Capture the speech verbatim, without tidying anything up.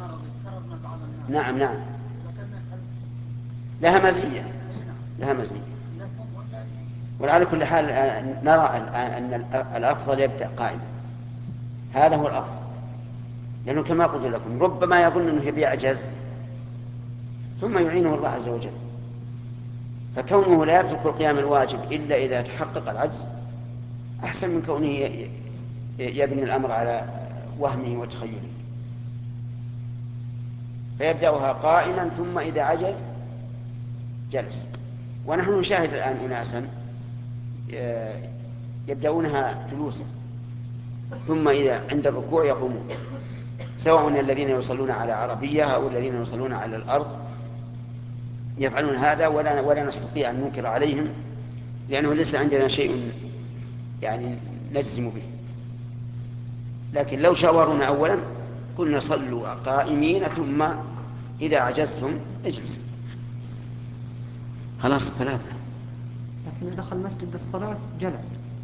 نعم نعم، لها مزية، لها مزية. وعلى كل حال آه، نرى الآن أن الأفضل يبدأ قائما، هذا هو الأفضل، لأنه كما قلت لكم ربما يظن أنه بيعجز ثم يعينه الله عز وجل. فكونه لا يترك القيام الواجب إلا إذا تحقق العجز أحسن من كونه يبني الأمر على وهمه وتخيله. فيبدأها قائما ثم إذا عجز جلس. ونحن نشاهد الآن أناسا يبدأونها جلوسا ثم إذا عند الركوع يقومون، سواء الذين يصلون على عربية أو الذين يصلون على الأرض يفعلون هذا، ولا ولا نستطيع أن ننكر عليهم، لأنه ليس عندنا شيء يعني نجزم به. لكن لو شاورونا أولا قلنا صلوا قائمين ثم إذا عجزتم اجلسوا. خلاص ثلاثة. لكن دخل مسجد الصلاة جلس.